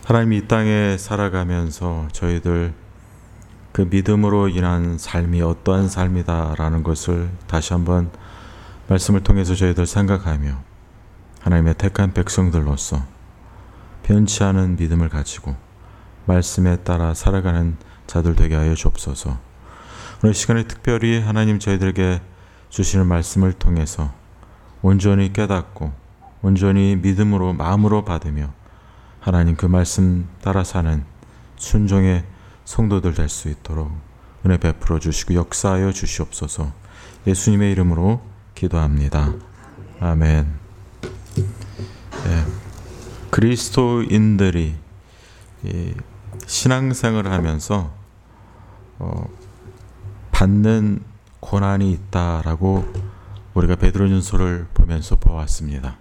하나님 이 땅에 살아가면서 저희들 그 믿음으로 인한 삶이 어떠한 삶이다라는 것을 다시 한번 말씀을 통해서 저희들 생각하며 하나님의 택한 백성들로서 변치 않은 믿음을 가지고 말씀에 따라 살아가는 자들 되게 하여 주옵소서. 오늘 시간에 특별히 하나님 저희들에게 주시는 말씀을 통해서 온전히 깨닫고 온전히 믿음으로 마음으로 받으며 하나님 그 말씀 따라 사는 순종의 성도들 될 수 있도록 은혜 베풀어 주시고 역사하여 주시옵소서. 예수님의 이름으로 기도합니다. 아멘. 네. 그리스도인들이 신앙생활을 하면서 받는 고난이 있다라고 우리가 베드로전서를 보면서 보았습니다.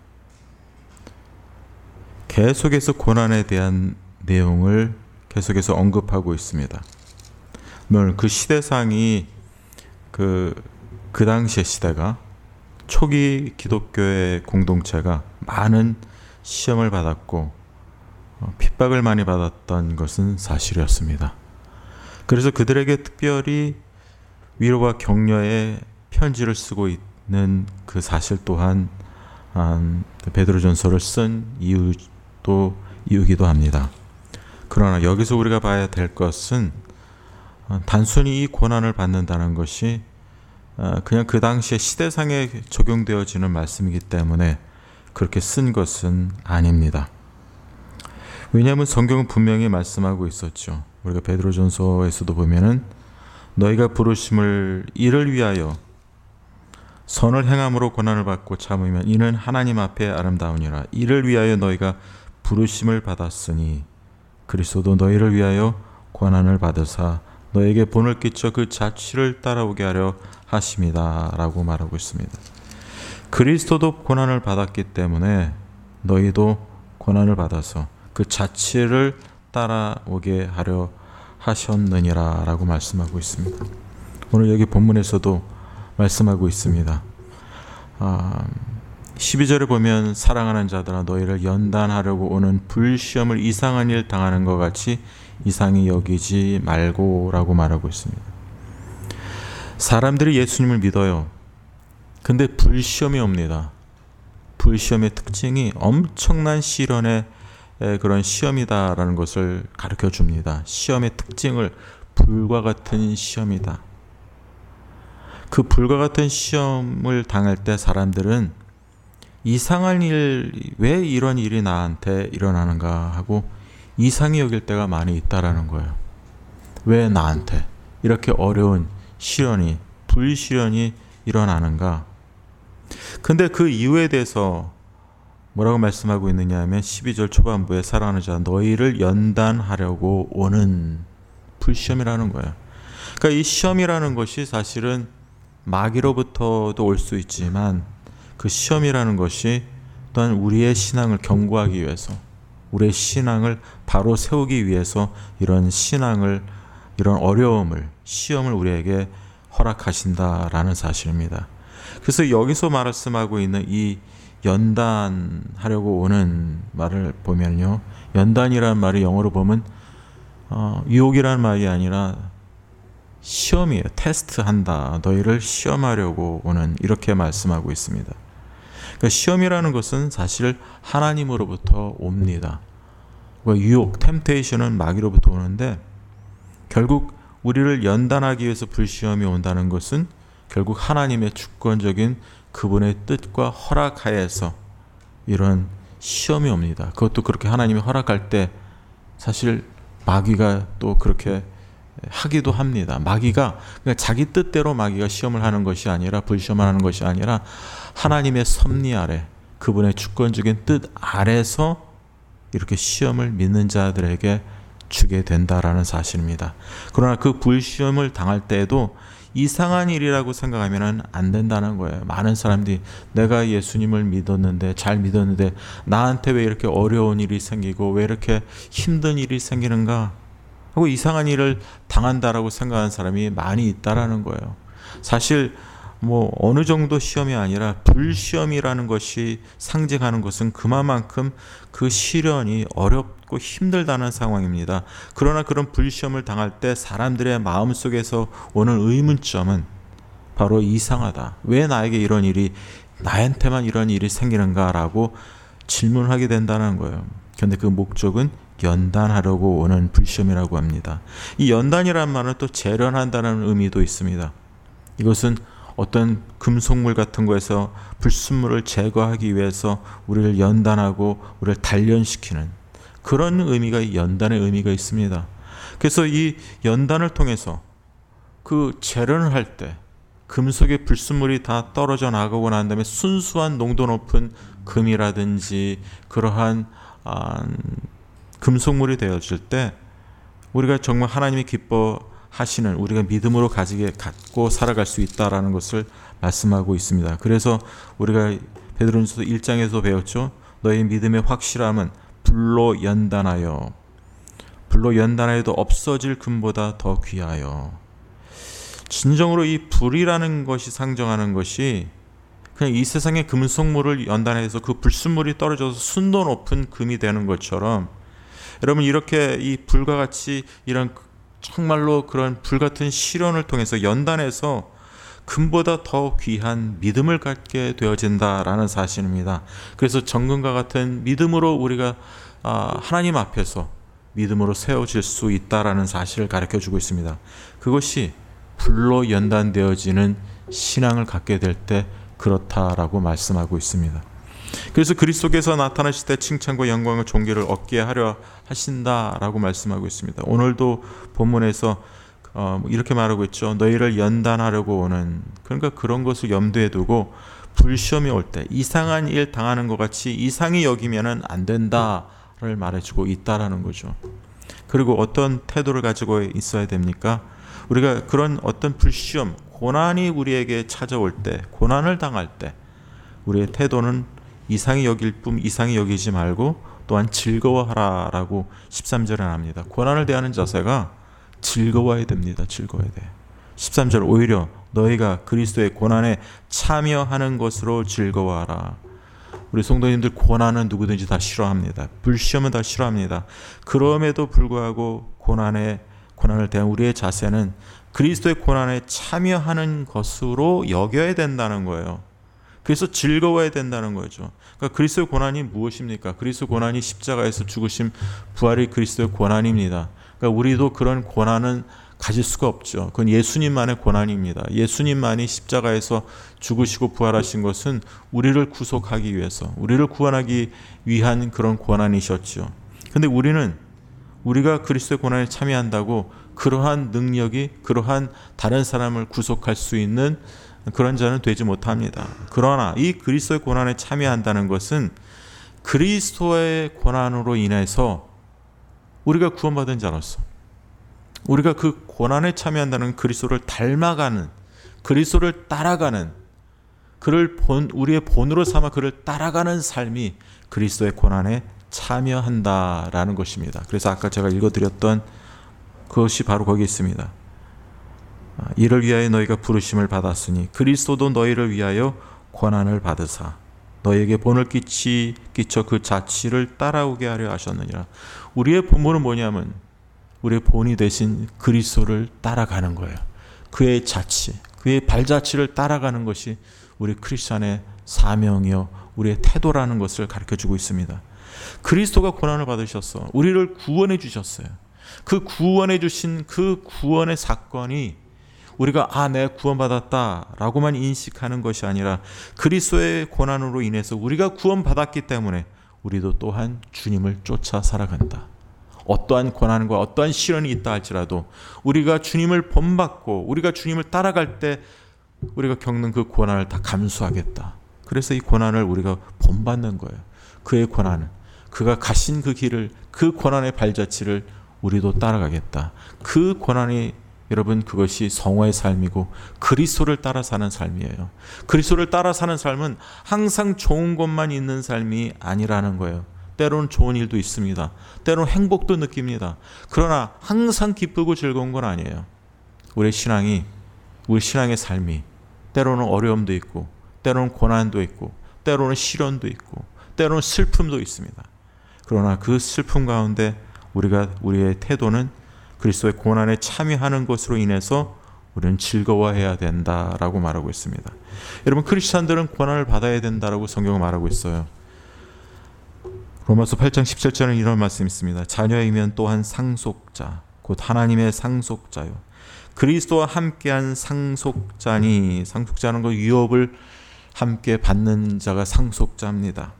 계속해서 고난에 대한 내용을 계속해서 언급하고 있습니다. 물론 그 시대상이 그 당시의 시대가 초기 기독교의 공동체가 많은 시험을 받았고 핍박을 많이 받았던 것은 사실이었습니다. 그래서 그들에게 특별히 위로와 격려의 편지를 쓰고 있는 그 사실 또한 베드로전서를 쓴 이유기도 합니다. 그러나 여기서 우리가 봐야 될 것은 단순히 이 고난을 받는다는 것이 그냥 그 당시의 시대상에 적용되어지는 말씀이기 때문에 그렇게 쓴 것은 아닙니다. 왜냐하면 성경은 분명히 말씀하고 있었죠. 우리가 베드로전서에서도 보면은 너희가 부르심을 이를 위하여 선을 행함으로 고난을 받고 참으면 이는 하나님 앞에 아름다우니라. 이를 위하여 너희가 부르심을 받았으니 그리스도도 너희를 위하여 고난을 받으사 너에게 본을 끼쳐 그 자취를 따라오게 하려 하심이다 라고 말하고 있습니다. 그리스도도 고난을 받았기 때문에 너희도 고난을 받아서 그 자취를 따라오게 하려 하셨느니라 라고 말씀하고 있습니다. 오늘 여기 본문에서도 말씀하고 있습니다. 12절에 보면 사랑하는 자들아 너희를 연단하려고 오는 불시험을 이상한 일 당하는 것 같이 이상히 여기지 말고 라고 말하고 있습니다. 사람들이 예수님을 믿어요. 근데 불시험이 옵니다. 불시험의 특징이 엄청난 시련의 그런 시험이다라는 것을 가르쳐 줍니다. 시험의 특징을 불과 같은 시험이다. 그 불과 같은 시험을 당할 때 사람들은 이상한 일, 왜 이런 일이 나한테 일어나는가 하고 이상히 여길 때가 많이 있다라는 거예요. 왜 나한테 이렇게 어려운 시련이, 불시련이 일어나는가? 근데 그 이유에 대해서 뭐라고 말씀하고 있느냐 하면 12절 초반부에 사랑하는 자 너희를 연단하려고 오는 불시험이라는 거예요. 그러니까 이 시험이라는 것이 사실은 마귀로부터도 올 수 있지만 그 시험이라는 것이 또한 우리의 신앙을 견고하기 위해서 우리의 신앙을 바로 세우기 위해서 이런 신앙을 이런 어려움을 시험을 우리에게 허락하신다라는 사실입니다. 그래서 여기서 말씀하고 있는 이 연단하려고 오는 말을 보면요, 연단이라는 말이 영어로 보면 유혹이라는 말이 아니라 시험이에요. 테스트한다. 너희를 시험하려고 오는 이렇게 말씀하고 있습니다. 그러니까 시험이라는 것은 사실 하나님으로부터 옵니다. 유혹, 템테이션은 마귀로부터 오는데 결국 우리를 연단하기 위해서 불시험이 온다는 것은 결국 하나님의 주권적인 그분의 뜻과 허락하에서 이런 시험이 옵니다. 그것도 그렇게 하나님이 허락할 때 사실 마귀가 또 그렇게 하기도 합니다. 마귀가 그러니까 자기 뜻대로 마귀가 시험을 하는 것이 아니라 불시험을 하는 것이 아니라 하나님의 섭리 아래 그분의 주권적인 뜻 아래서 이렇게 시험을 믿는 자들에게 주게 된다라는 사실입니다. 그러나 그 불시험을 당할 때에도 이상한 일이라고 생각하면 안 된다는 거예요. 많은 사람들이 내가 예수님을 믿었는데 잘 믿었는데 나한테 왜 이렇게 어려운 일이 생기고 왜 이렇게 힘든 일이 생기는가 하고 이상한 일을 당한다라고 생각하는 사람이 많이 있다라는 거예요. 사실 어느 정도 시험이 아니라 불시험이라는 것이 상징하는 것은 그만큼 그 시련이 어렵고 힘들다는 상황입니다. 그러나 그런 불시험을 당할 때 사람들의 마음속에서 오는 의문점은 바로 이상하다. 왜 나에게 이런 일이, 나한테만 이런 일이 생기는가라고 질문하게 된다는 거예요. 그런데 그 목적은 연단하려고 오는 불시험이라고 합니다. 이 연단이라는 말은 또 재련한다는 의미도 있습니다. 이것은 어떤 금속물 같은 거에서 불순물을 제거하기 위해서 우리를 연단하고 우리를 단련시키는 그런 의미가, 연단의 의미가 있습니다. 그래서 이 연단을 통해서 그 재련을 할 때 금속의 불순물이 다 떨어져 나가고 난 다음에 순수한 농도 높은 금이라든지 그러한 금속물이 되어질 때 우리가 정말 하나님이 기뻐하시는, 우리가 믿음으로 갖고 살아갈 수 있다라는 것을 말씀하고 있습니다. 그래서 우리가 베드로전서 1장에서 배웠죠. 너희 믿음의 확실함은 불로 연단하여도 없어질 금보다 더 귀하여. 진정으로 이 불이라는 것이 상정하는 것이 그냥 이 세상의 금속물을 연단해서 그 불순물이 떨어져서 순도 높은 금이 되는 것처럼, 여러분 이렇게 이 불과 같이 이런 정말로 그런 불같은 시련을 통해서 연단해서 금보다 더 귀한 믿음을 갖게 되어진다라는 사실입니다. 그래서 정금과 같은 믿음으로 우리가 하나님 앞에서 믿음으로 세워질 수 있다라는 사실을 가르쳐주고 있습니다. 그것이 불로 연단되어지는 신앙을 갖게 될 때 그렇다라고 말씀하고 있습니다. 그래서 그리스도께서 나타나실 때 칭찬과 영광과 존귀를 얻게 하려 하신다라고 말씀하고 있습니다. 오늘도 본문에서 이렇게 말하고 있죠. 너희를 연단하려고 오는, 그러니까 그런 것을 염두에 두고 불시험이 올 때 이상한 일 당하는 것 같이 이상히 여기면은 안 된다를 말해주고 있다라는 거죠. 그리고 어떤 태도를 가지고 있어야 됩니까? 우리가 그런 어떤 불시험, 고난이 우리에게 찾아올 때, 고난을 당할 때 우리의 태도는 이상히 여길 뿐 이상히 여기지 말고 또한 즐거워하라라고 13절에 합니다. 고난을 대하는 자세가 즐거워야 됩니다. 즐거워야 돼. 13절 오히려 너희가 그리스도의 고난에 참여하는 것으로 즐거워하라. 우리 성도님들 고난은 누구든지 다 싫어합니다. 불시험은 다 싫어합니다. 그럼에도 불구하고 고난을 대한 우리의 자세는 그리스도의 고난에 참여하는 것으로 여겨야 된다는 거예요. 그래서 즐거워야 된다는 거죠. 그러니까 그리스도의 고난이 무엇입니까? 그리스도의 고난이 십자가에서 죽으심, 부활이 그리스도의 고난입니다. 그러니까 우리도 그런 고난은 가질 수가 없죠. 그건 예수님만의 고난입니다. 예수님만이 십자가에서 죽으시고 부활하신 것은 우리를 구속하기 위해서, 우리를 구원하기 위한 그런 고난이셨죠. 근데 우리가 그리스도의 고난에 참여한다고 그러한 능력이, 그러한 다른 사람을 구속할 수 있는 그런 자는 되지 못합니다. 그러나 이 그리스도의 고난에 참여한다는 것은 그리스도의 고난으로 인해서 우리가 구원받은 자로서, 우리가 그 고난에 참여한다는 그리스도를 닮아가는, 그리스도를 따라가는, 우리의 본으로 삼아 그를 따라가는 삶이 그리스도의 고난에 참여한다라는 것입니다. 그래서 아까 제가 읽어드렸던 그것이 바로 거기 있습니다. 이를 위하여 너희가 부르심을 받았으니 그리스도도 너희를 위하여 고난을 받으사 너희에게 본을 끼쳐 그 자취를 따라오게 하려 하셨느니라. 우리의 본분은 뭐냐면 우리의 본이 되신 그리스도를 따라가는 거예요. 그의 자취, 그의 발자취를 따라가는 것이 우리 크리스찬의 사명이요 우리의 태도라는 것을 가르쳐주고 있습니다. 그리스도가 고난을 받으셔서 우리를 구원해 주셨어요. 그 구원해 주신 그 구원의 사건이 우리가 내가 구원받았다라고만 인식하는 것이 아니라 그리스도의 고난으로 인해서 우리가 구원받았기 때문에 우리도 또한 주님을 쫓아 살아간다. 어떠한 고난과 어떠한 시련이 있다 할지라도 우리가 주님을 본받고 우리가 주님을 따라갈 때 우리가 겪는 그 고난을 다 감수하겠다. 그래서 이 고난을 우리가 본받는 거예요. 그의 고난은, 그가 가신 그 길을, 그 고난의 발자취를 우리도 따라가겠다. 그 고난이 여러분 그것이 성화의 삶이고 그리스도를 따라 사는 삶이에요. 그리스도를 따라 사는 삶은 항상 좋은 것만 있는 삶이 아니라는 거예요. 때로는 좋은 일도 있습니다. 때로는 행복도 느낍니다. 그러나 항상 기쁘고 즐거운 건 아니에요. 우리 신앙의 삶이 때로는 어려움도 있고, 때로는 고난도 있고, 때로는 시련도 있고, 때로는 슬픔도 있습니다. 그러나 그 슬픔 가운데 우리의 태도는 그리스도의 고난에 참여하는 것으로 인해서 우리는 즐거워해야 된다라고 말하고 있습니다. 여러분, 크리스찬들은 고난을 받아야 된다라고 성경은 말하고 있어요. 로마서 8장 17절에는 이런 말씀이 있습니다. 자녀이면 또한 상속자, 곧 하나님의 상속자요. 그리스도와 함께한 상속자니, 상속자는 그 유업을 함께 받는 자가 상속자입니다.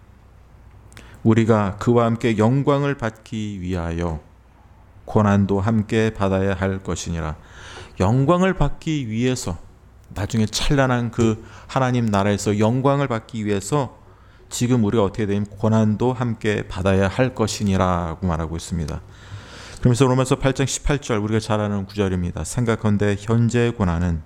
우리가 그와 함께 영광을 받기 위하여 고난도 함께 받아야 할 것이니라. 영광을 받기 위해서, 나중에 찬란한 그 하나님 나라에서 영광을 받기 위해서 지금 우리가 어떻게 되면 고난도 함께 받아야 할 것이니라고 말하고 있습니다. 그러면서 로마서 8장 18절, 우리가 잘 아는 구절입니다. 생각컨대 현재의 고난은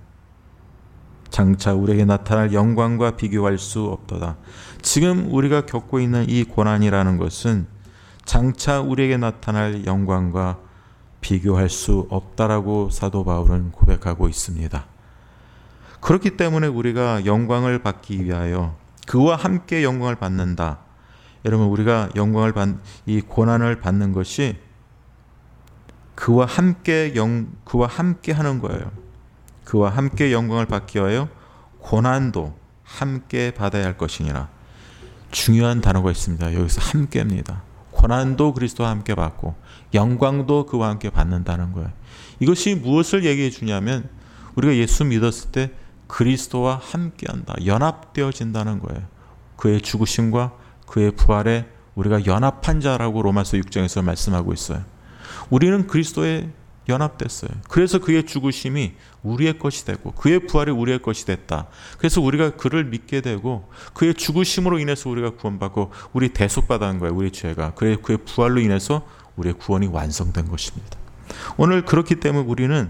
장차 우리에게 나타날 영광과 비교할 수 없도다. 지금 우리가 겪고 있는 이 고난이라는 것은 장차 우리에게 나타날 영광과 비교할 수 없다라고 사도 바울은 고백하고 있습니다. 그렇기 때문에 우리가 영광을 받기 위하여 그와 함께 영광을 받는다. 여러분, 우리가 이 고난을 받는 것이 그와 함께 하는 거예요. 그와 함께 영광을 받기 위하여 고난도 함께 받아야 할 것이니라. 중요한 단어가 있습니다. 여기서 함께입니다. 고난도 그리스도와 함께 받고 영광도 그와 함께 받는다는 거예요. 이것이 무엇을 얘기해 주냐면 우리가 예수 믿었을 때 그리스도와 함께한다, 연합되어진다는 거예요. 그의 죽으심과 그의 부활에 우리가 연합한 자라고 로마서 6장에서 말씀하고 있어요. 우리는 그리스도에 연합됐어요. 그래서 그의 죽으심이 우리의 것이 되고 그의 부활이 우리의 것이 됐다. 그래서 우리가 그를 믿게 되고 그의 죽으심으로 인해서 우리가 구원받고 우리 대속받은 거예요. 우리 죄가. 그의 부활로 인해서 우리의 구원이 완성된 것입니다. 오늘 그렇기 때문에 우리는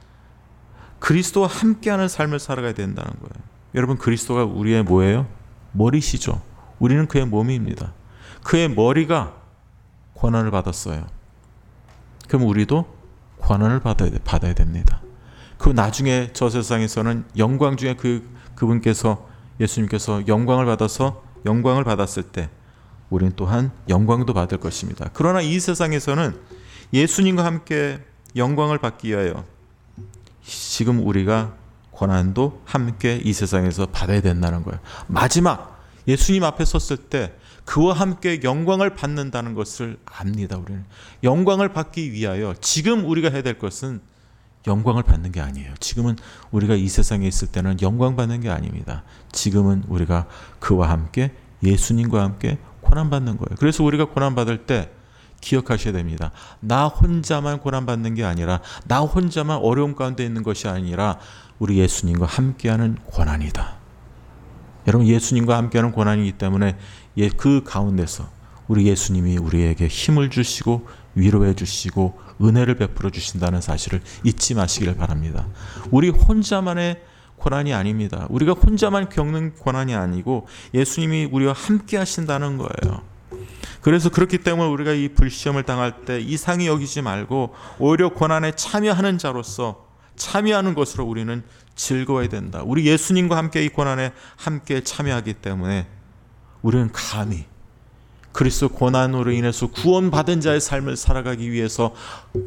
그리스도와 함께하는 삶을 살아가야 된다는 거예요. 여러분, 그리스도가 우리의 뭐예요? 머리시죠. 우리는 그의 몸입니다. 그의 머리가 고난을 받았어요. 그럼 우리도 고난을 받아야 됩니다. 그 나중에 저 세상에서는 영광 중에 그분께서, 예수님께서 영광을 받았을 때 우리는 또한 영광도 받을 것입니다. 그러나 이 세상에서는 예수님과 함께 영광을 받기 위하여 지금 우리가 고난도 함께 이 세상에서 받아야 된다는 거예요. 마지막 예수님 앞에 섰을 때 그와 함께 영광을 받는다는 것을 압니다. 우리는 영광을 받기 위하여 지금 우리가 해야 될 것은 영광을 받는 게 아니에요. 지금은 우리가 이 세상에 있을 때는 영광 받는 게 아닙니다. 지금은 우리가 그와 함께, 예수님과 함께 고난받는 거예요. 그래서 우리가 고난받을 때 기억하셔야 됩니다. 나 혼자만 고난받는 게 아니라, 나 혼자만 어려움 가운데 있는 것이 아니라 우리 예수님과 함께하는 고난이다. 여러분, 예수님과 함께하는 고난이기 때문에 그 가운데서 우리 예수님이 우리에게 힘을 주시고 위로해 주시고 은혜를 베풀어 주신다는 사실을 잊지 마시길 바랍니다. 우리 혼자만의 고난이 아닙니다. 우리가 혼자만 겪는 고난이 아니고 예수님이 우리와 함께 하신다는 거예요. 그래서 그렇기 때문에 우리가 이 불시험을 당할 때 이상히 여기지 말고 오히려 고난에 참여하는 자로서 참여하는 것으로 우리는 즐거워야 된다. 우리 예수님과 함께 이 고난에 함께 참여하기 때문에 우리는 감히 그리스도 고난으로 인해서 구원받은 자의 삶을 살아가기 위해서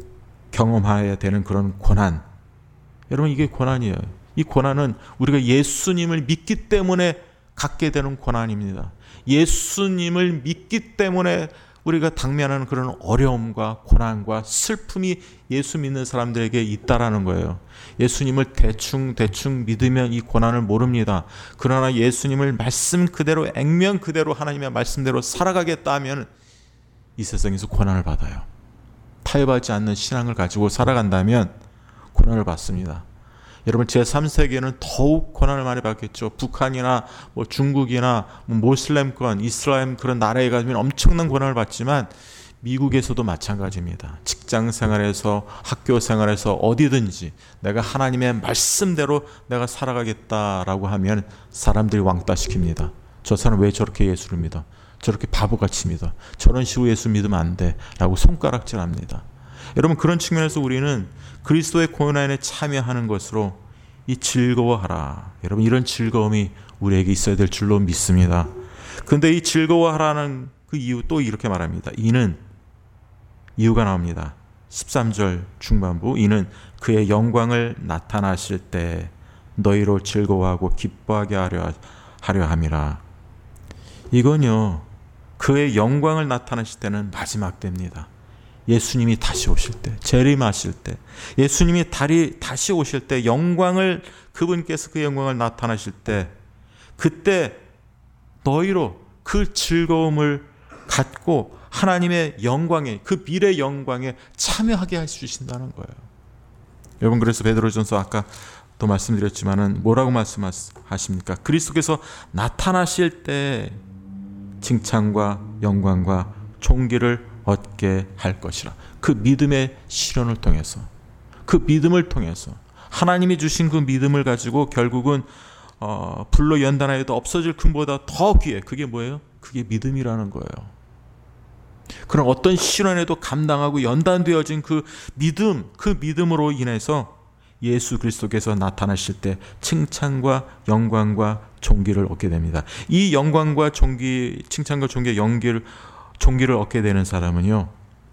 경험해야 되는 그런 고난. 여러분, 이게 고난이에요. 이 고난은 우리가 예수님을 믿기 때문에 갖게 되는 고난입니다. 예수님을 믿기 때문에 우리가 당면하는 그런 어려움과 고난과 슬픔이 예수 믿는 사람들에게 있다라는 거예요. 예수님을 대충 믿으면 이 고난을 모릅니다. 그러나 예수님을 말씀 그대로, 액면 그대로 하나님의 말씀대로 살아가겠다 하면 이 세상에서 고난을 받아요. 타협하지 않는 신앙을 가지고 살아간다면 고난을 받습니다. 여러분, 제3세계는 더욱 고난을 많이 받겠죠. 북한이나 중국이나 모슬렘권, 이슬람 그런 나라에 가면 엄청난 고난을 받지만 미국에서도 마찬가지입니다. 직장 생활에서, 학교 생활에서 어디든지 내가 하나님의 말씀대로 내가 살아가겠다라고 하면 사람들이 왕따시킵니다. 저 사람 왜 저렇게 예수를 믿어? 저렇게 바보같이 믿어? 저런 식으로 예수 믿으면 안 돼 라고 손가락질합니다. 여러분, 그런 측면에서 우리는 그리스도의 고난에 참여하는 것으로 이 즐거워하라. 여러분, 이런 즐거움이 우리에게 있어야 될 줄로 믿습니다. 근데 이 즐거워하라는 그 이유 또 이렇게 말합니다. 이유가 나옵니다. 13절 중반부, 이는 그의 영광을 나타나실 때 너희로 즐거워하고 기뻐하게 하려 함이라. 이건요, 그의 영광을 나타나실 때는 마지막 때입니다. 예수님이 다시 오실 때, 재림하실 때, 예수님이 다시 오실 때, 그분께서 그 영광을 나타나실 때, 그때 너희로 그 즐거움을 갖고 하나님의 영광에, 그 미래 영광에 참여하게 해주신다는 거예요. 여러분, 그래서 베드로전서 아까 또 말씀드렸지만은 뭐라고 말씀하십니까? 그리스도께서 나타나실 때 칭찬과 영광과 존귀를 얻게 할 것이라. 그 믿음의 실현을 통해서, 그 믿음을 통해서 하나님이 주신 그 믿음을 가지고 결국은 불로 연단하여도 없어질 금보다 더 귀해. 그게 뭐예요? 그게 믿음이라는 거예요. 그런 어떤 시련에도 감당하고 연단되어진 그 믿음으로 인해서 예수 그리스도께서 나타나실 때 칭찬과 영광과 존귀를 얻게 됩니다. 이 영광과 존귀, 칭찬과 존귀, 존귀를 얻게 되는 사람은요,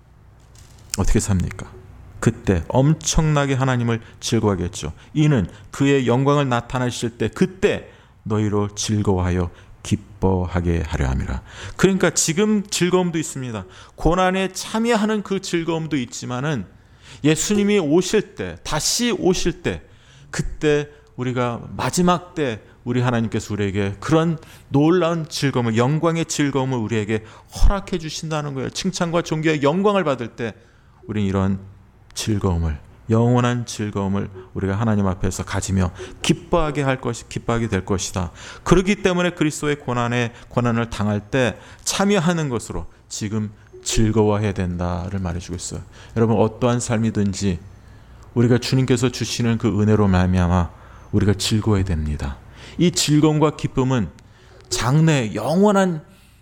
어떻게 삽니까? 그때 엄청나게 하나님을 즐거워하겠죠. 이는 그의 영광을 나타나실 때 그때 너희로 즐거워하여 기뻐하게 하려 함이라. 그러니까 지금 즐거움도 있습니다. 고난에 참여하는 그 즐거움도 있지만은 예수님이 오실 때, 다시 오실 때, 그때 우리가 마지막 때 우리 하나님께서 우리에게 그런 놀라운 즐거움을, 영광의 즐거움을 우리에게 허락해 주신다는 거예요. 칭찬과 존귀와 영광을 받을 때 우리는 이런 즐거움을, 영원한 즐거움을 우리가 하나님 앞에서 가지며 기뻐하게 될 것이다. 그렇기 때문에 그리스도의 고난을 당할 때 참여하는 것으로 지금 즐거워해야 된다를 말해주고 있어요. 여러분, 어떠한 삶이든지 우리가 주님께서 주시는 그 은혜로 말미암아 우리가 즐거워해야 됩니다. 이 즐거움과 기쁨은 장래 영원한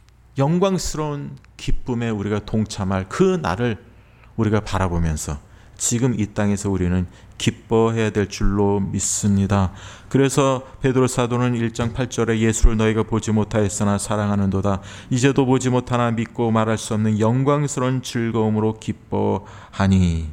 영광스러운 기쁨에 우리가 동참할 그 날을 우리가 바라보면서 지금 이 땅에서 우리는 기뻐해야 될 줄로 믿습니다. 그래서 베드로 사도는 1장 8절에 예수를 너희가 보지 못하였으나 사랑하는도다. 이제도 보지 못하나 믿고 말할 수 없는 영광스러운 즐거움으로 기뻐하니.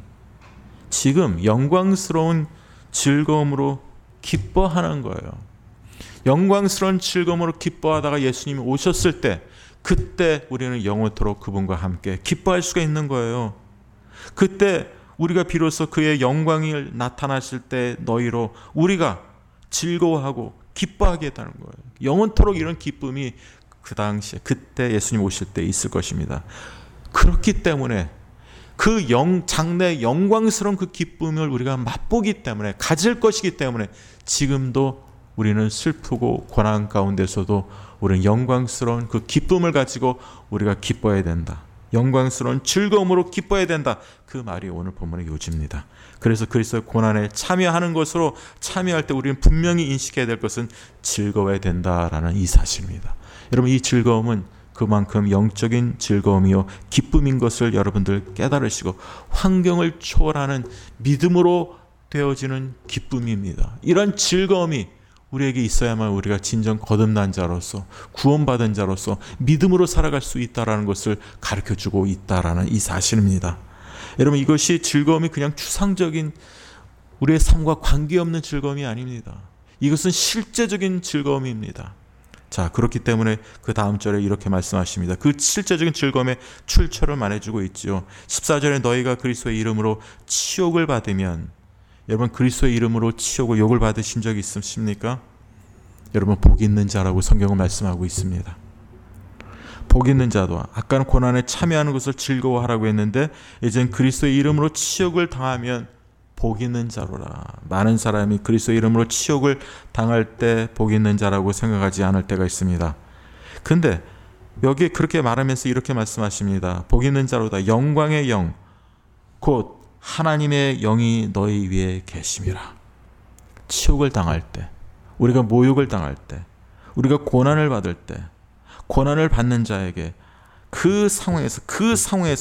지금 영광스러운 즐거움으로 기뻐하는 거예요. 영광스러운 즐거움으로 기뻐하다가 예수님이 오셨을 때, 그때 우리는 영원토록 그분과 함께 기뻐할 수가 있는 거예요. 그때 우리가 비로소 그의 영광을 나타나실 때 너희로 우리가 즐거워하고 기뻐하게 했다는 거예요. 영원토록 이런 기쁨이 그 당시에, 그때 예수님 오실 때 있을 것입니다. 그렇기 때문에 그 장래 영광스러운 그 기쁨을 우리가 맛보기 때문에, 가질 것이기 때문에 지금도 우리는 슬프고 고난 가운데서도 우리는 영광스러운 그 기쁨을 가지고 우리가 기뻐해야 된다. 영광스러운 즐거움으로 기뻐해야 된다. 그 말이 오늘 본문의 요지입니다. 그래서 그리스도의 고난에 참여하는 것으로, 참여할 때 우리는 분명히 인식해야 될 것은 즐거워야 된다라는 이 사실입니다. 여러분, 이 즐거움은 그만큼 영적인 즐거움이요 기쁨인 것을 여러분들 깨달으시고 환경을 초월하는 믿음으로 되어지는 기쁨입니다. 이런 즐거움이 우리에게 있어야만 우리가 진정 거듭난 자로서, 구원받은 자로서 믿음으로 살아갈 수 있다는 것을 가르쳐주고 있다는 이 사실입니다. 여러분, 이것이 즐거움이 그냥 추상적인 우리의 삶과 관계없는 즐거움이 아닙니다. 이것은 실제적인 즐거움입니다. 자, 그렇기 때문에 그 다음 절에 이렇게 말씀하십니다. 그 실제적인 즐거움의 출처를 말해주고 있죠. 14절에 너희가 그리스도의 이름으로 치욕을 받으면, 여러분, 그리스도의 이름으로 치욕을, 욕을 받으신 적이 있으십니까? 여러분, 복 있는 자라고 성경은 말씀하고 있습니다. 복 있는 자도, 아까는 고난에 참여하는 것을 즐거워하라고 했는데 이젠 그리스도의 이름으로 치욕을 당하면 복 있는 자로라. 많은 사람이 그리스도의 이름으로 치욕을 당할 때 복 있는 자라고 생각하지 않을 때가 있습니다. 근데 여기에 그렇게 말하면서 이렇게 말씀하십니다. 복 있는 자로다. 영광의 영, 곧 하나님의 영이 너희 위에 계심이라. 치욕을 당할 때, 우리가 모욕을 당할 때, 우리가 고난을 받을 때, 고난을 받는 자에게 그 상황에서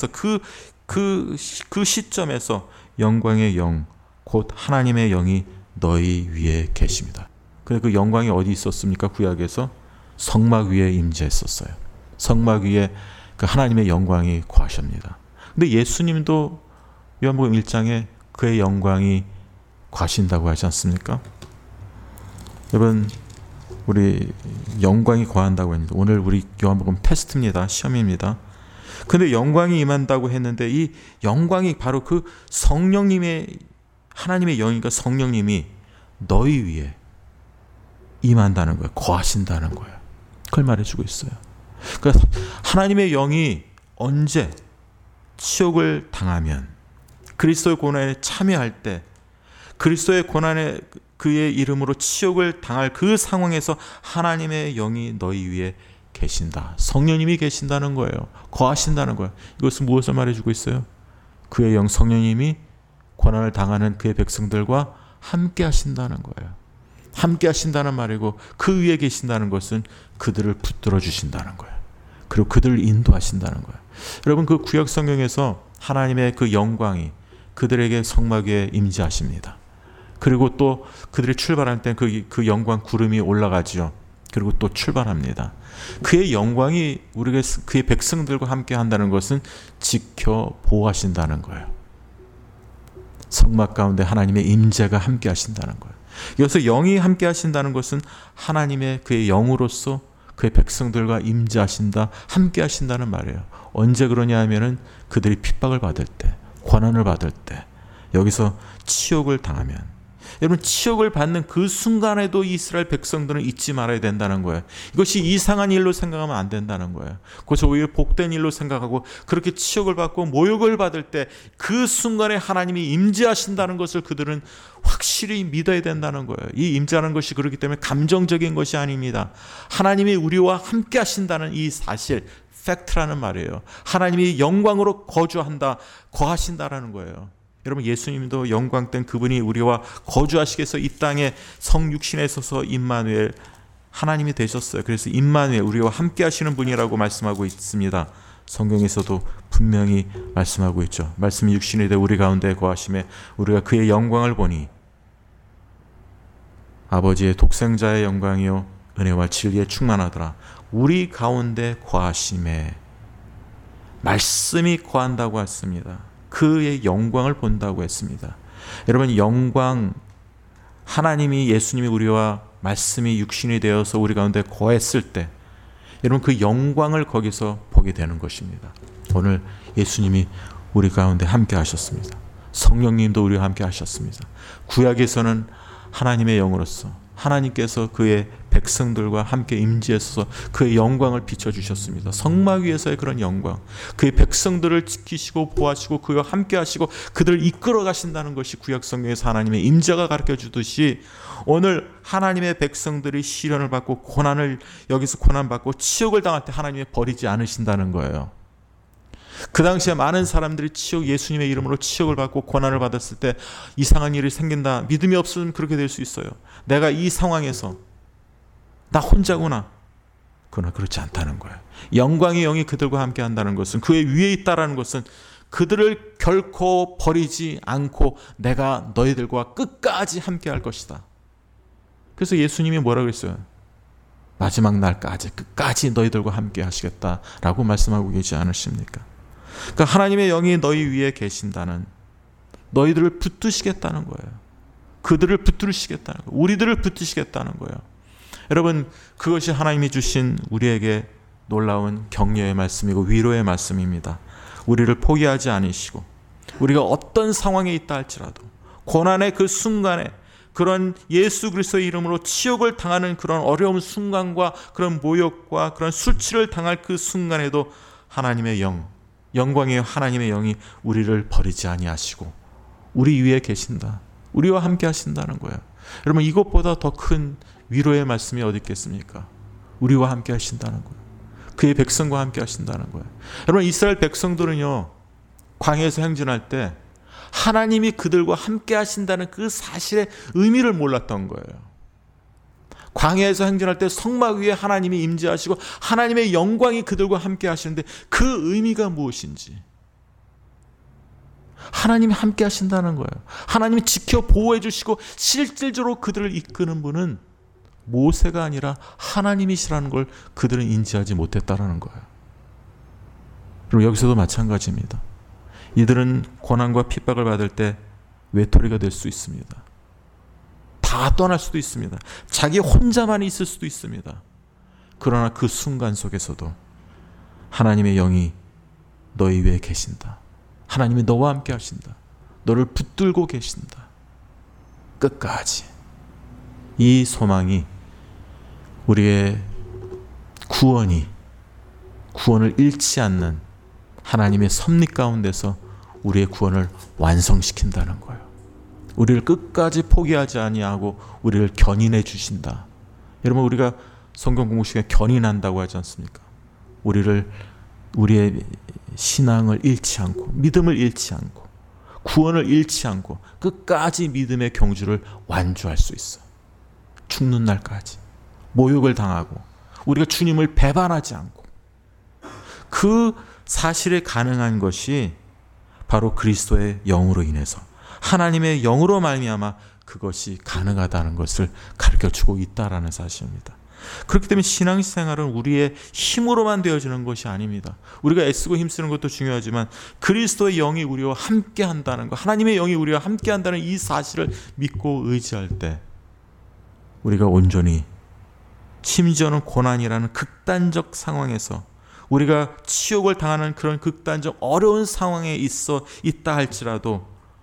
그 시점에서 영광의 영, 곧 하나님의 영이 너희 위에 계십니다. 근데 그 영광이 어디 있었습니까? 구약에서 성막 위에 임재했었어요. 성막 위에 그 하나님의 영광이 거하십니다. 근데 예수님도 요한복음 1장에 그의 영광이 거하신다고 하지 않습니까? 여러분, 우리 영광이 거한다고 했는데 오늘 우리 요한복음 테스트입니다. 시험입니다. 근데 영광이 임한다고 했는데 이 영광이 바로 그 성령님의 하나님의 영이니까 성령님이 너희 위에 임한다는 거예요. 거하신다는 거예요. 그걸 말해주고 있어요. 그러니까 하나님의 영이 언제 치욕을 당하면 그리스도의 고난에 참여할 때 그리스도의 고난에 그의 이름으로 치욕을 당할 그 상황에서 하나님의 영이 너희 위에 계신다. 성령님이 계신다는 거예요. 거하신다는 거예요. 이것은 무엇을 말해주고 있어요? 그의 영 성령님이 고난을 당하는 그의 백성들과 함께 하신다는 거예요. 함께 하신다는 말이고 그 위에 계신다는 것은 그들을 붙들어 주신다는 거예요. 그리고 그들을 인도하신다는 거예요. 여러분, 그 구약 성경에서 하나님의 그 영광이 그들에게 성막 위에 임재하십니다. 그리고 또 그들이 출발할 때 그 영광 구름이 올라가죠. 그리고 또 출발합니다. 그의 영광이 우리가 그의 백성들과 함께 한다는 것은 지켜 보호하신다는 거예요. 성막 가운데 하나님의 임재가 함께 하신다는 거예요. 여기서 영이 함께 하신다는 것은 하나님의 그의 영으로서 그의 백성들과 임재하신다, 함께 하신다는 말이에요. 언제 그러냐 하면은 그들이 핍박을 받을 때, 고난을 받을 때, 여기서 치욕을 당하면, 여러분, 치욕을 받는 그 순간에도 이스라엘 백성들은 잊지 말아야 된다는 거예요. 이것이 이상한 일로 생각하면 안 된다는 거예요. 그것을 오히려 복된 일로 생각하고 그렇게 치욕을 받고 모욕을 받을 때 그 순간에 하나님이 임재하신다는 것을 그들은 확실히 믿어야 된다는 거예요. 이 임재하는 것이 그렇기 때문에 감정적인 것이 아닙니다. 하나님이 우리와 함께 하신다는 이 사실, 팩트라는 말이에요. 하나님이 영광으로 거주한다, 거하신다라는 거예요. 여러분, 예수님도 영광 땐 그분이 우리와 거주하시기 위해서 이 땅에 성육신에 서서 임마누엘 하나님이 되셨어요. 그래서 임마누엘, 우리와 함께 하시는 분이라고 말씀하고 있습니다. 성경에서도 분명히 말씀하고 있죠. 말씀이 육신이 돼 우리 가운데 거하심에 우리가 그의 영광을 보니 아버지의 독생자의 영광이요 은혜와 진리에 충만하더라. 우리 가운데 거하심에 말씀이 거한다고 했습니다. 그의 영광을 본다고 했습니다. 여러분, 영광, 하나님이, 예수님이 우리와 말씀이 육신이 되어서 우리 가운데 거했을 때 여러분, 그 영광을 거기서 보게 되는 것입니다. 오늘 예수님이 우리 가운데 함께 하셨습니다. 성령님도 우리와 함께 하셨습니다. 구약에서는 하나님의 영으로서 하나님께서 그의 백성들과 함께 임재하셔서 그의 영광을 비춰주셨습니다. 성막 위에서의 그런 영광, 그의 백성들을 지키시고 보호하시고 그와 함께 하시고 그들을 이끌어 가신다는 것이 구약 성경에서 하나님의 임재가 가르쳐 주듯이 오늘 하나님의 백성들이 시련을 받고 여기서 고난받고 치욕을 당할 때 하나님이 버리지 않으신다는 거예요. 그 당시에 많은 사람들이 예수님의 이름으로 치욕을 받고 고난을 받았을 때 이상한 일이 생긴다. 믿음이 없으면 그렇게 될 수 있어요. 내가 이 상황에서 나 혼자구나. 그러나 그렇지 않다는 거예요. 영광의 영이 그들과 함께 한다는 것은, 그의 위에 있다라는 것은 그들을 결코 버리지 않고 내가 너희들과 끝까지 함께 할 것이다. 그래서 예수님이 뭐라고 했어요? 마지막 날까지 끝까지 너희들과 함께 하시겠다라고 말씀하고 계시지 않으십니까? 그러니까 하나님의 영이 너희 위에 계신다는, 너희들을 붙드시겠다는 거예요. 그들을 붙드시겠다는 거예요. 우리들을 붙드시겠다는 거예요. 여러분, 그것이 하나님이 주신 우리에게 놀라운 격려의 말씀이고 위로의 말씀입니다. 우리를 포기하지 않으시고 우리가 어떤 상황에 있다 할지라도 고난의 그 순간에 그런 예수 그리스도의 이름으로 치욕을 당하는 그런 어려운 순간과 그런 모욕과 그런 수치를 당할 그 순간에도 하나님의 영광의 하나님의 영이 우리를 버리지 아니하시고 우리 위에 계신다. 우리와 함께 하신다는 거예요. 여러분, 이것보다 더 큰 위로의 말씀이 어디 있겠습니까? 우리와 함께 하신다는 거예요. 그의 백성과 함께 하신다는 거예요. 여러분, 이스라엘 백성들은요, 광야에서 행진할 때 하나님이 그들과 함께 하신다는 그 사실의 의미를 몰랐던 거예요. 광야에서 행진할 때 성막 위에 하나님이 임재하시고 하나님의 영광이 그들과 함께 하시는데 그 의미가 무엇인지, 하나님이 함께 하신다는 거예요. 하나님이 지켜 보호해 주시고 실질적으로 그들을 이끄는 분은 모세가 아니라 하나님이시라는 걸 그들은 인지하지 못했다라는 거예요. 그리고 여기서도 마찬가지입니다. 이들은 고난과 핍박을 받을 때 외톨이가 될 수 있습니다. 다 떠날 수도 있습니다. 자기 혼자만 있을 수도 있습니다. 그러나 그 순간 속에서도 하나님의 영이 너희 위에 계신다. 하나님이 너와 함께 하신다. 너를 붙들고 계신다. 끝까지. 이 소망이 우리의 구원을 잃지 않는 하나님의 섭리 가운데서 우리의 구원을 완성시킨다는 거예요. 우리를 끝까지 포기하지 아니하고 우리를 견인해 주신다. 여러분, 우리가 성경 공부 시간에 견인한다고 하지 않습니까? 우리의 신앙을 잃지 않고, 믿음을 잃지 않고, 구원을 잃지 않고 끝까지 믿음의 경주를 완주할 수 있어. 죽는 날까지 모욕을 당하고 우리가 주님을 배반하지 않고, 그 사실이 가능한 것이 바로 그리스도의 영으로 인해서, 하나님의 영으로 말미암아 그것이 가능하다는 것을 가르쳐주고 있다라는 사실입니다. 그렇기 때문에 신앙생활은 우리의 힘으로만 되어지는 것이 아닙니다. 우리가 애쓰고 힘쓰는 것도 중요하지만 그리스도의 영이 우리와 함께 한다는 것, 하나님의 영이 우리와 함께 한다는 이 사실을 믿고 의지할 때 우리가 온전히, 심지어는 고난이라는 극단적 상황에서, 우리가 치욕을 당하는 그런 극단적 어려운 상황에 있다 할지라도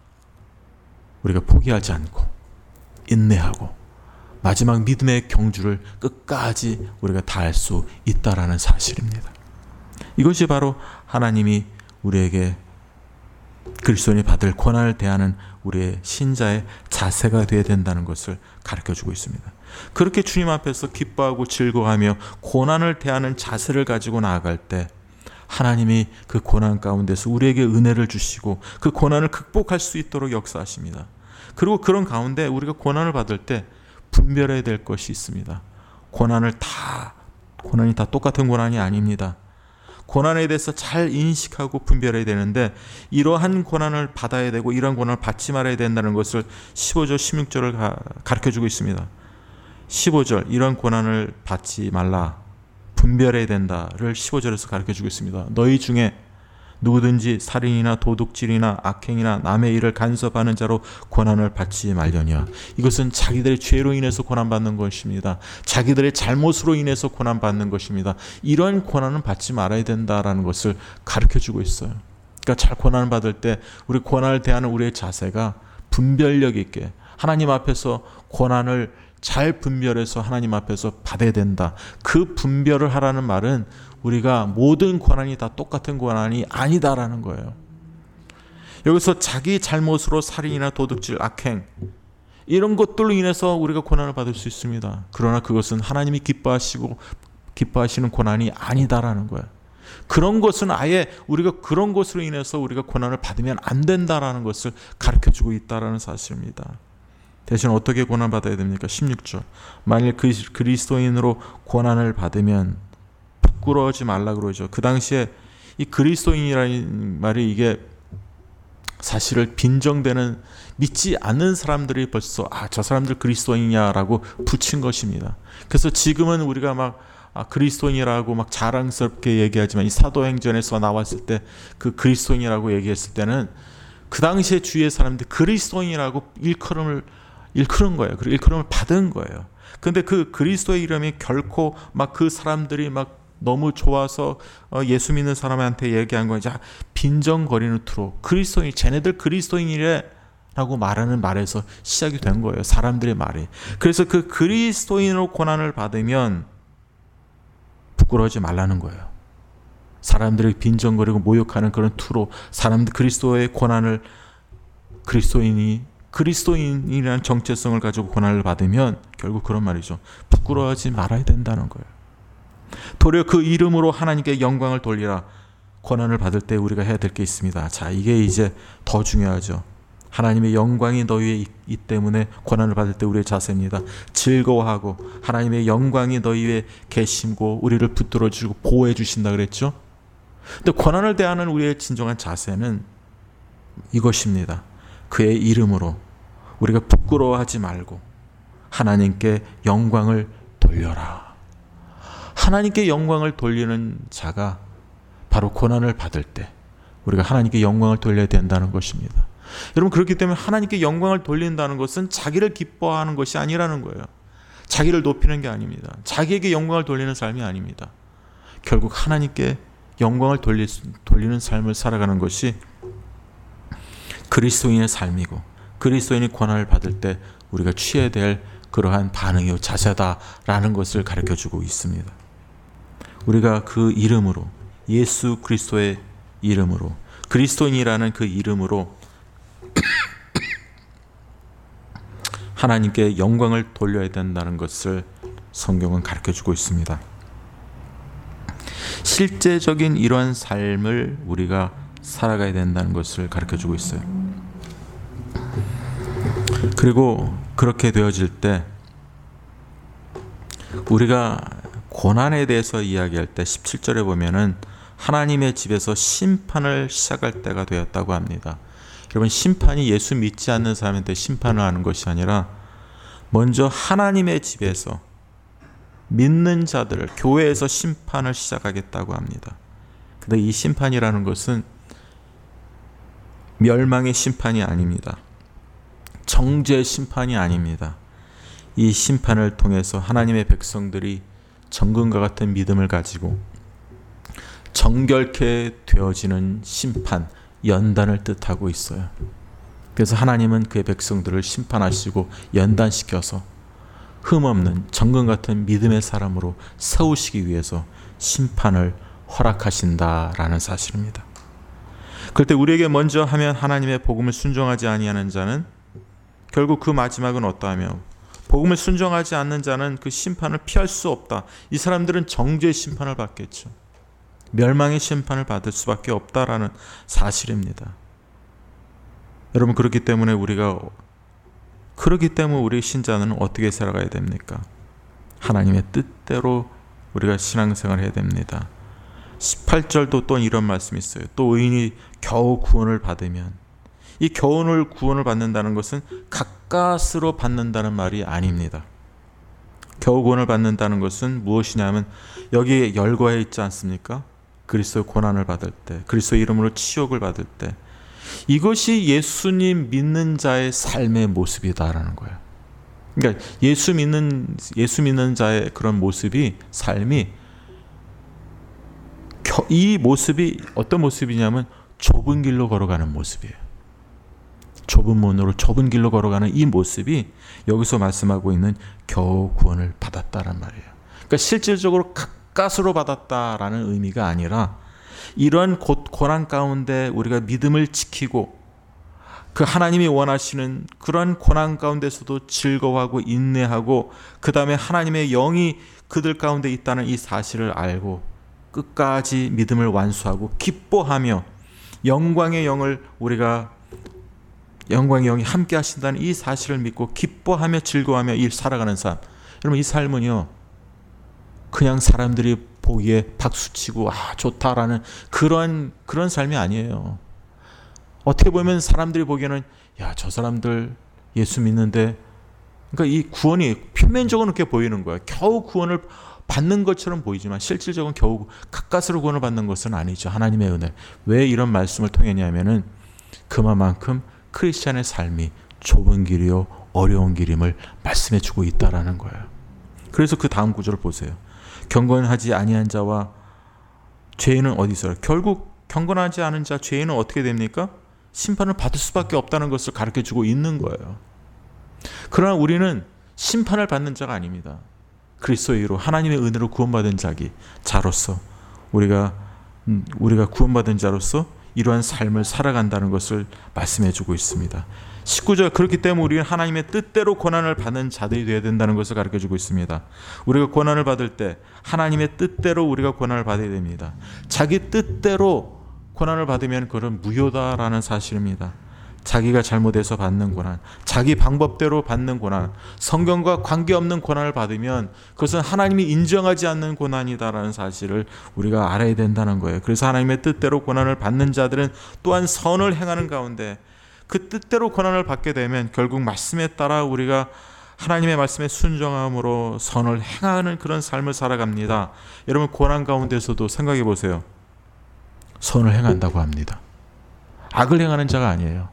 우리가 포기하지 않고 인내하고 마지막 믿음의 경주를 끝까지 우리가 다할 수 있다라는 사실입니다. 이것이 바로 하나님이 우리에게 그리스도인이 받을 고난을 대하는 우리의 신자의 자세가 되어야 된다는 것을 가르쳐주고 있습니다. 그렇게 주님 앞에서 기뻐하고 즐거워하며 고난을 대하는 자세를 가지고 나아갈 때 하나님이 그 고난 가운데서 우리에게 은혜를 주시고 그 고난을 극복할 수 있도록 역사하십니다. 그리고 그런 가운데 우리가 고난을 받을 때 분별해야 될 것이 있습니다. 고난이 다 똑같은 고난이 아닙니다. 고난에 대해서 잘 인식하고 분별해야 되는데, 이러한 고난을 받아야 되고 이러한 고난을 받지 말아야 된다는 것을 15절 16절을 가르쳐주고 있습니다. 15절, 이러한 고난을 받지 말라, 분별해야 된다를 15절에서 가르쳐주고 있습니다. 너희 중에 누구든지 살인이나 도둑질이나 악행이나 남의 일을 간섭하는 자로 고난을 받지 말려니와. 이것은 자기들의 죄로 인해서 고난받는 것입니다. 자기들의 잘못으로 인해서 고난받는 것입니다. 이러한 고난은 받지 말아야 된다라는 것을 가르쳐주고 있어요. 그러니까 잘 고난을 받을 때 우리 고난을 대하는 우리의 자세가 분별력 있게 하나님 앞에서 고난을 잘 분별해서 하나님 앞에서 받아야 된다. 그 분별을 하라는 말은 우리가 모든 고난이 다 똑같은 고난이 아니다라는 거예요. 여기서 자기 잘못으로 살인이나 도둑질, 악행 이런 것들로 인해서 우리가 고난을 받을 수 있습니다. 그러나 그것은 하나님이 기뻐하시는 고난이 아니다라는 거예요. 그런 것은 아예 우리가 그런 것으로 인해서 우리가 고난을 받으면 안 된다라는 것을 가르쳐주고 있다라는 사실입니다. 대신 어떻게 고난받아야 됩니까? 16절. 만일 그리스도인으로 고난을 받으면 부끄러워하지 말라 그러죠. 그 당시에 이 그리스도인이라는 말이 이게 사실을 빈정되는, 믿지 않는 사람들이 벌써 저 사람들 그리스도인이냐라고 붙인 것입니다. 그래서 지금은 우리가 막 그리스도인이라고 막 자랑스럽게 얘기하지만 이 사도행전에서 나왔을 때 그 그리스도인이라고 얘기했을 때는 그 당시에 주위의 사람들이 그리스도인이라고 일컬은 거예요. 그리고 일컬음을 받은 거예요. 근데 그 그리스도의 이름이 결코 막 그 사람들이 막 너무 좋아서 예수 믿는 사람한테 얘기한 거 이제 빈정거리는 투로 그리스도인, 쟤네들 그리스도인이래 라고 말하는 말에서 시작이 된 거예요. 사람들의 말이. 그래서 그 그리스도인으로 고난을 받으면 부끄러워하지 말라는 거예요. 사람들이 빈정거리고 모욕하는 그런 투로 사람들 그리스도의 고난을, 그리스도인이라는 정체성을 가지고 고난을 받으면 결국 그런 말이죠. 부끄러워하지 말아야 된다는 거예요. 도리어 그 이름으로 하나님께 영광을 돌리라. 고난을 받을 때 우리가 해야 될 게 있습니다. 자, 이게 이제 더 중요하죠. 하나님의 영광이 너희에 있기 때문에 고난을 받을 때 우리의 자세입니다. 즐거워하고 하나님의 영광이 너희에 계시고 우리를 붙들어 주시고 보호해 주신다 그랬죠. 근데 고난을 대하는 우리의 진정한 자세는 이것입니다. 그의 이름으로 우리가 부끄러워하지 말고 하나님께 영광을 돌려라. 하나님께 영광을 돌리는 자가 바로 고난을 받을 때 우리가 하나님께 영광을 돌려야 된다는 것입니다. 여러분, 그렇기 때문에 하나님께 영광을 돌린다는 것은 자기를 기뻐하는 것이 아니라는 거예요. 자기를 높이는 게 아닙니다. 자기에게 영광을 돌리는 삶이 아닙니다. 결국 하나님께 영광을 돌리는 삶을 살아가는 것이 그리스도인의 삶이고, 그리스도인이 고난을 받을 때 우리가 취해야 될 그러한 반응이요 자세다라는 것을 가르쳐주고 있습니다. 우리가 그 이름으로, 예수 그리스도의 이름으로, 그리스도인이라는 그 이름으로 하나님께 영광을 돌려야 된다는 것을 성경은 가르쳐주고 있습니다. 실제적인 이러한 삶을 우리가 살아가야 된다는 것을 가르쳐주고 있어요. 그리고 그렇게 되어질 때 우리가 고난에 대해서 이야기할 때 17절에 보면은 하나님의 집에서 심판을 시작할 때가 되었다고 합니다. 여러분, 심판이 예수 믿지 않는 사람한테 심판을 하는 것이 아니라 먼저 하나님의 집에서 믿는 자들, 교회에서 심판을 시작하겠다고 합니다. 근데 이 심판이라는 것은 멸망의 심판이 아닙니다. 정죄의 심판이 아닙니다. 이 심판을 통해서 하나님의 백성들이 정금과 같은 믿음을 가지고 정결케 되어지는 심판, 연단을 뜻하고 있어요. 그래서 하나님은 그의 백성들을 심판하시고 연단시켜서 흠없는 정금 같은 믿음의 사람으로 세우시기 위해서 심판을 허락하신다라는 사실입니다. 그럴 때 우리에게 먼저 하면 하나님의 복음을 순종하지 아니하는 자는 결국 그 마지막은 어떠하며, 복음을 순종하지 않는 자는 그 심판을 피할 수 없다. 이 사람들은 정죄의 심판을 받겠죠. 멸망의 심판을 받을 수밖에 없다라는 사실입니다. 여러분, 그렇기 때문에 우리 신자는 어떻게 살아가야 됩니까? 하나님의 뜻대로 우리가 신앙생활을 해야 됩니다. 18절도 또 이런 말씀이 있어요. 또 의인이 겨우 구원을 받으면, 이 겨우 구원을 받는다는 것은 가까스로 받는다는 말이 아닙니다. 겨우 구원을 받는다는 것은 무엇이냐면 여기에 열거해 있지 않습니까? 그리스도의 고난을 받을 때, 그리스도의 이름으로 치욕을 받을 때, 이것이 예수님 믿는 자의 삶의 모습이다라는 거예요. 그러니까 예수 믿는 자의 그런 모습이, 삶이, 이 모습이 어떤 모습이냐면 좁은 길로 걸어가는 모습이에요. 좁은 문으로 좁은 길로 걸어가는 이 모습이 여기서 말씀하고 있는 겨우 구원을 받았다란 말이에요. 그러니까 실질적으로 가까스로 받았다라는 의미가 아니라 이런 고난 가운데 우리가 믿음을 지키고 그 하나님이 원하시는 그런 고난 가운데서도 즐거워하고 인내하고 그 다음에 하나님의 영이 그들 가운데 있다는 이 사실을 알고 끝까지 믿음을 완수하고 기뻐하며 영광의 영이 함께 하신다는 이 사실을 믿고 기뻐하며 즐거워하며 살아가는 삶. 여러분, 이 삶은요 그냥 사람들이 보기에 박수치고 좋다라는 그런 삶이 아니에요. 어떻게 보면 사람들이 보기에는 저 사람들 예수 믿는데, 그러니까 이 구원이 표면적으로 그렇게 보이는 거예요. 겨우 구원을 받는 것처럼 보이지만 실질적으로 겨우 가까스로 구원을 받는 것은 아니죠. 하나님의 은혜. 왜 이런 말씀을 통했냐면은 그만큼 크리스찬의 삶이 좁은 길이요 어려운 길임을 말씀해 주고 있다라는 거예요. 그래서 그 다음 구절을 보세요. 경건하지 아니한 자와 죄인은 어디 있어요? 결국 경건하지 않은 자, 죄인은 어떻게 됩니까? 심판을 받을 수밖에 없다는 것을 가르쳐주고 있는 거예요. 그러나 우리는 심판을 받는 자가 아닙니다. 그리스도의 의로 하나님의 은혜로 구원받은 자로서 우리가 구원받은 자로서 이러한 삶을 살아간다는 것을 말씀해주고 있습니다. 19절, 그렇기 때문에 우리는 하나님의 뜻대로 고난을 받는 자들이 되어야 된다는 것을 가르쳐주고 있습니다. 우리가 고난을 받을 때 하나님의 뜻대로 우리가 고난을 받아야 됩니다. 자기 뜻대로 고난을 받으면 그건 무효다라는 사실입니다. 자기가 잘못해서 받는 고난, 자기 방법대로 받는 고난, 성경과 관계없는 고난을 받으면 그것은 하나님이 인정하지 않는 고난이다라는 사실을 우리가 알아야 된다는 거예요. 그래서 하나님의 뜻대로 고난을 받는 자들은 또한 선을 행하는 가운데 그 뜻대로 고난을 받게 되면 결국 말씀에 따라 우리가 하나님의 말씀에 순종함으로 선을 행하는 그런 삶을 살아갑니다. 여러분, 고난 가운데서도 생각해 보세요. 선을 행한다고 합니다. 악을 행하는 자가 아니에요.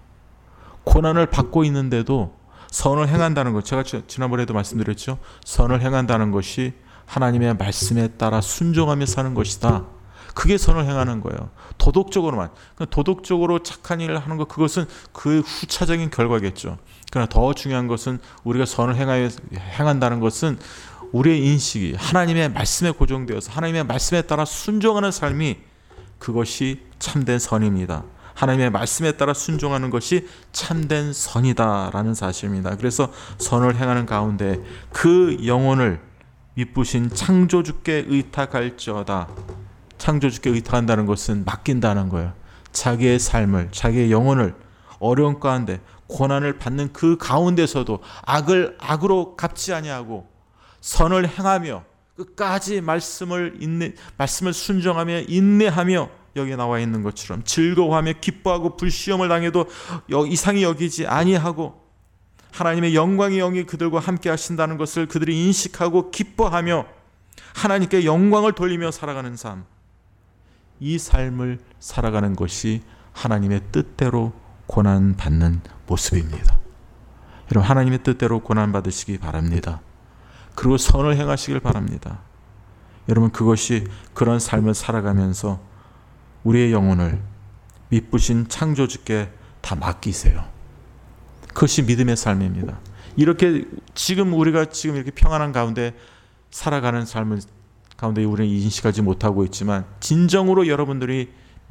고난을 받고 있는데도 선을 행한다는 것, 제가 지난번에도 말씀드렸죠. 선을 행한다는 것이 하나님의 말씀에 따라 순종하며 사는 것이다. 그게 선을 행하는 거예요. 도덕적으로만. 도덕적으로 착한 일을 하는 것, 그것은 그 후차적인 결과겠죠. 그러나 더 중요한 것은 우리가 선을 행한다는 것은 우리의 인식이 하나님의 말씀에 고정되어서 하나님의 말씀에 따라 순종하는 삶이, 그것이 참된 선입니다. 하나님의 말씀에 따라 순종하는 것이 참된 선이다라는 사실입니다. 그래서 선을 행하는 가운데 그 영혼을 미쁘신 창조주께 의탁할지어다. 창조주께 의탁한다는 것은 맡긴다는 거예요. 자기의 삶을, 자기의 영혼을 어려운 가운데 고난을 받는 그 가운데서도 악을 악으로 갚지 아니하고 선을 행하며 끝까지 말씀을 순종하며 인내하며, 여기에 나와 있는 것처럼 즐거워하며 기뻐하고 불시험을 당해도 이상히 여기지 아니하고 하나님의 영광의 영이 그들과 함께 하신다는 것을 그들이 인식하고 기뻐하며 하나님께 영광을 돌리며 살아가는 삶, 이 삶을 살아가는 것이 하나님의 뜻대로 고난받는 모습입니다. 여러분, 하나님의 뜻대로 고난받으시기 바랍니다. 그리고 선을 행하시길 바랍니다. 여러분, 그것이, 그런 삶을 살아가면서 우리의 영혼을 미쁘신 창조주께 다 맡기세요. 그것이 믿음의 삶입니다. 이렇게 우리가 지금 이렇게 평안한 가운데 살아가는 삶을 가운데 우리는 인식하지 못하고 있지만, 진정으로 여러분들이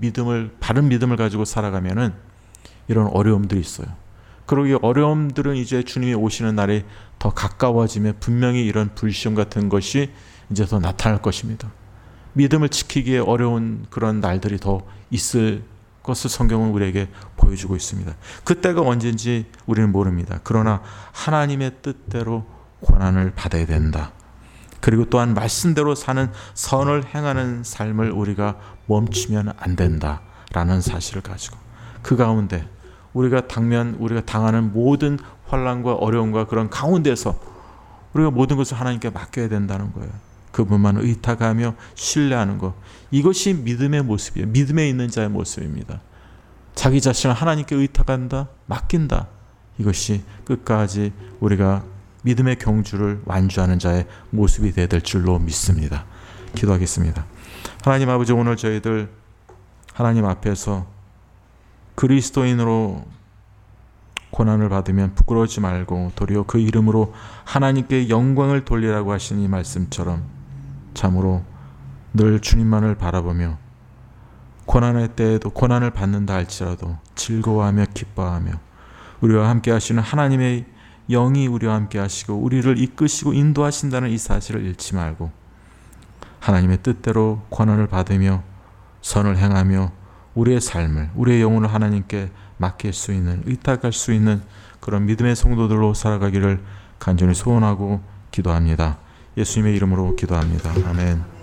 바른 믿음을 가지고 살아가면은 이런 어려움들이 있어요. 그리고 이 어려움들은 이제 주님이 오시는 날이 더 가까워지면 분명히 이런 불시험 같은 것이 이제 더 나타날 것입니다. 믿음을 지키기에 어려운 그런 날들이 더 있을 것을 성경은 우리에게 보여주고 있습니다. 그때가 언제인지 우리는 모릅니다. 그러나 하나님의 뜻대로 고난을 받아야 된다. 그리고 또한 말씀대로 사는 선을 행하는 삶을 우리가 멈추면 안 된다라는 사실을 가지고, 그 가운데 우리가 당하는 모든 환난과 어려움과 그런 가운데서 우리가 모든 것을 하나님께 맡겨야 된다는 거예요. 그분만 의탁하며 신뢰하는 것, 이것이 믿음의 모습이에요. 믿음에 있는 자의 모습입니다. 자기 자신을 하나님께 의탁한다, 맡긴다. 이것이 끝까지 우리가 믿음의 경주를 완주하는 자의 모습이 되어야 될 줄로 믿습니다. 기도하겠습니다. 하나님 아버지, 오늘 저희들 하나님 앞에서 그리스도인으로 고난을 받으면 부끄러워하지 말고 도리어 그 이름으로 하나님께 영광을 돌리라고 하신 이 말씀처럼 참으로 늘 주님만을 바라보며 고난의 때에도, 고난을 받는다 할지라도 즐거워하며 기뻐하며 우리와 함께 하시는 하나님의 영이 우리와 함께 하시고 우리를 이끄시고 인도하신다는 이 사실을 잃지 말고 하나님의 뜻대로 고난을 받으며 선을 행하며 우리의 삶을, 우리의 영혼을 하나님께 맡길 수 있는, 의탁할 수 있는 그런 믿음의 성도들로 살아가기를 간절히 소원하고 기도합니다. 예수님의 이름으로 기도합니다. 아멘.